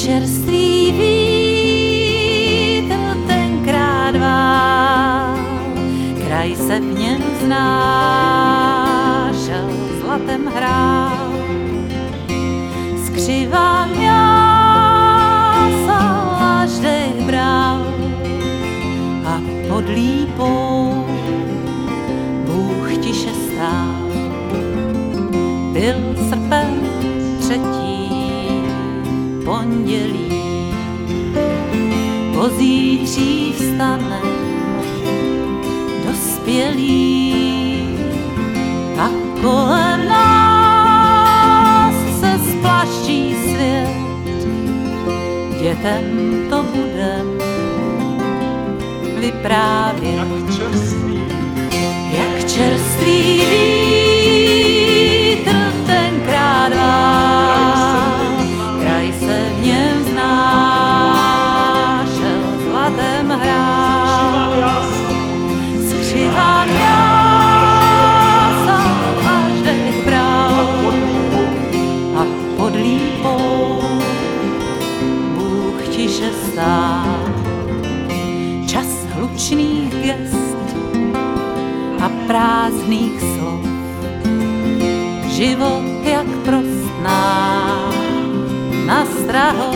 čerstvý vítr tenkrát vál, kraj se v něm vznášel, zlatem hrál. Skřiva mňásal, až dech bral a pod lípou Bůh tiše stál. Byl srpen 3. pondělí, pozítří vstane dospělí a kolem nás se splaští svět. Dětem to budem vyprávět, jak čerstvý vítr tenkrát vál, kraj se v něm vznášel, zlatem hrál. Skřiva mňásal, až dech bral a pod lípou Bůh tiše stál. Čas hlučných gest a prázdných slov, život jak prostná na strahov.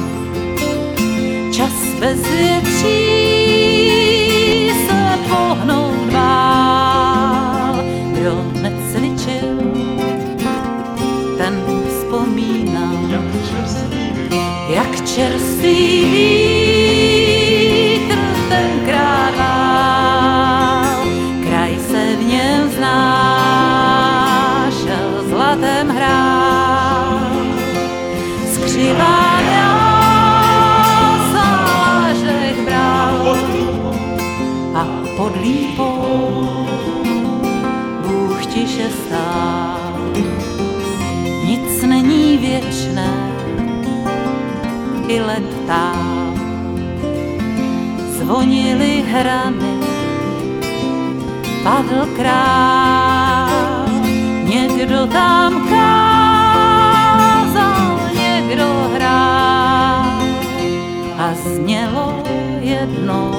Čas bez větší se pohnout bál, kdo necvičil, ten vzpomínal, jak čerstvý vítr tenkrát vál, kraj se v něm vznášel, zlatem hrál. Skřiva mňásal, až dech bral a pod lípou Bůh tiše stál. Nic není věčné, i let tál. Zvonily hrany, padl král, někdo tam kázal, někdo hrál a znělo jednou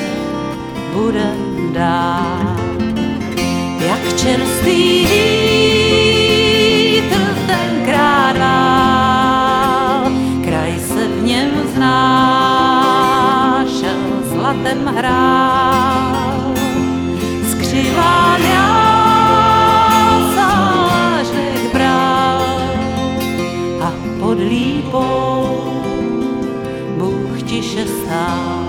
budem dál. Jak čerstvý vítr tenkrát vál, kraj se v něm vznášel, zlatem hrál. Skřiva mňásal, až dech bral a pod lípou Bůh tiše stál.